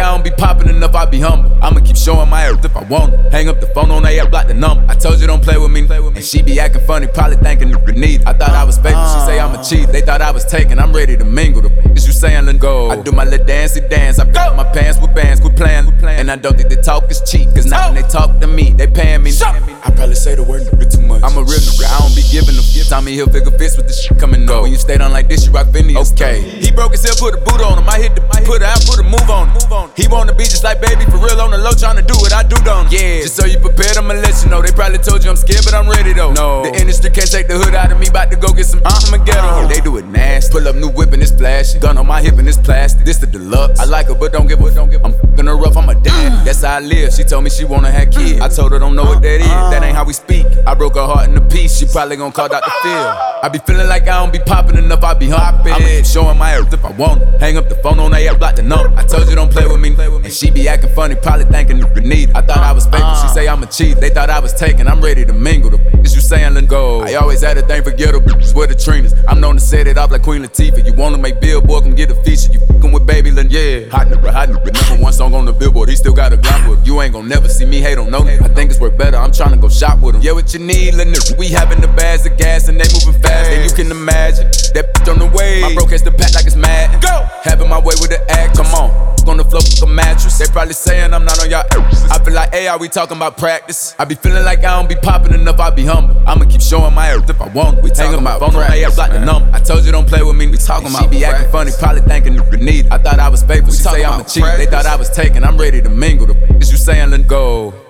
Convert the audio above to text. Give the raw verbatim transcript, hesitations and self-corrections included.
I don't be popping enough, I be humble. I'ma keep showing my earth if I want it. Hang up the phone on A, I block the number. I told you don't play with me, and she be acting funny, probably thinking you need it. I thought I was faithful, she say I'm a cheat. They thought I was taken, I'm ready to mingle. The f*** is you saying, let go. I do my little dancey dance, I got my pants with bands, quit playing. And I don't think the talk is cheap, cause now when they talk to me, they paying me. I probably say the word nigga too much. I'm a real nigga, I don't be giving them. Tommy Hilfiger fits with this shit coming up. When you stay down like this, you rock Phineas. Okay. He broke his hip, put a boot on him. I hit the put her out, put a move on him. He wanna be just like baby, for real on the low, tryna do what I do, don't yeah. Just so you prepared, I'ma let you know. They probably told you I'm scared, but I'm ready though. No. The industry can't take the hood out of me, bout to go get some I'ma get on. They do it nasty. Pull up new whip and it's flashy. Gun on my hip and it's plastic. This the deluxe. I like her, but don't give a don't give. I'm f***ing her rough, I'm a dad. That's how I live. She told me she wanna have kids. I told her don't know what that is. That ain't how we speak. I broke her heart in a piece. She probably gon' call Doctor Phil. I be feeling like I don't be popping enough, I be humping. I'ma keep showing my earth if I want it. Hang up the phone on A, I block the number. I told you don't play with me, and she be acting funny, probably thinking you need it. I thought I was faithful, she say I'm a cheat. They thought I was taken, I'm ready to mingle. The f*** is you saying let go. I always had a thing for ghetto bitches with the trainers. I'm known to set it off like Queen Latifah. You wanna make Billboard, come get a feature. You f***ing with Baby Lynn, yeah. Hot nigga, hot nigga. Number one song on the Billboard, he still got a Glock with. You ain't gon' never see me hate on no nigga. I think it's worth better, I'm tryna go shop with him. Yeah, what you need, lil' nigga. We having the bags of gas and they moving fast. And you can imagine that bitch on the way. My bro catch the pack like it's mad. Go! Having my way with the act, come on. On the floor with a mattress. They probably saying I'm not on y'all. I feel like, hey, are we talking about practice? I be feeling like I don't be popping enough, I be humble. I'ma keep showing my earth if I want it. We talking about phone on A, I block the number. I told you don't play with me. We talking about. She be acting funny, probably thinking you need it. I thought I was faithful. She say I'm a cheat. They thought I was taken. I'm ready to mingle. The f*** is you saying let go.